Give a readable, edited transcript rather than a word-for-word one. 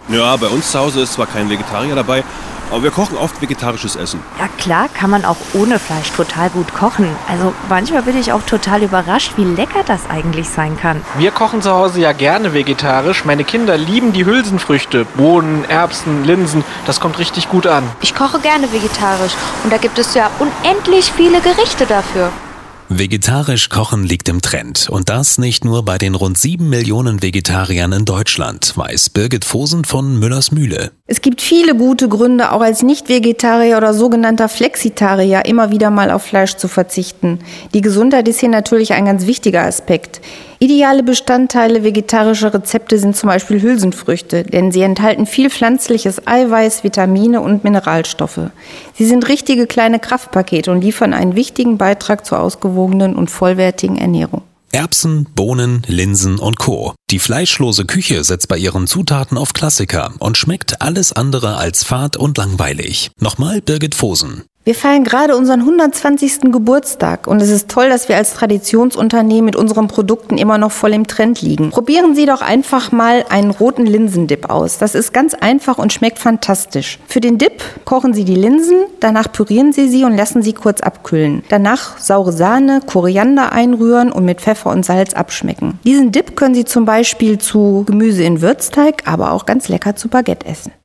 Ja, bei uns zu Hause ist zwar kein Vegetarier dabei, aber wir kochen oft vegetarisches Essen. Ja klar, kann man auch ohne Fleisch total gut kochen. Also manchmal bin ich auch total überrascht, wie lecker das eigentlich sein kann. Wir kochen zu Hause ja gerne vegetarisch. Meine Kinder lieben die Hülsenfrüchte. Bohnen, Erbsen, Linsen. Das kommt richtig gut an. Ich koche gerne vegetarisch und da gibt es ja unendlich viele Gerichte dafür. Vegetarisch kochen liegt im Trend. Und das nicht nur bei den rund 7 Millionen Vegetariern in Deutschland, weiß Birgit Vosen von Müllers Mühle. Es gibt viele gute Gründe, auch als Nicht-Vegetarier oder sogenannter Flexitarier immer wieder mal auf Fleisch zu verzichten. Die Gesundheit ist hier natürlich ein ganz wichtiger Aspekt. Ideale Bestandteile vegetarischer Rezepte sind zum Beispiel Hülsenfrüchte, denn sie enthalten viel pflanzliches Eiweiß, Vitamine und Mineralstoffe. Sie sind richtige kleine Kraftpakete und liefern einen wichtigen Beitrag zur ausgewogenen und vollwertigen Ernährung. Erbsen, Bohnen, Linsen und Co. Die fleischlose Küche setzt bei ihren Zutaten auf Klassiker und schmeckt alles andere als fad und langweilig. Nochmal Birgit Vosen. Wir feiern gerade unseren 120. Geburtstag und es ist toll, dass wir als Traditionsunternehmen mit unseren Produkten immer noch voll im Trend liegen. Probieren Sie doch einfach mal einen roten Linsendip aus. Das ist ganz einfach und schmeckt fantastisch. Für den Dip kochen Sie die Linsen, danach pürieren Sie sie und lassen sie kurz abkühlen. Danach saure Sahne, Koriander einrühren und mit Pfeffer und Salz abschmecken. Diesen Dip können Sie zum Beispiel zu Gemüse in Würzteig, aber auch ganz lecker zu Baguette essen.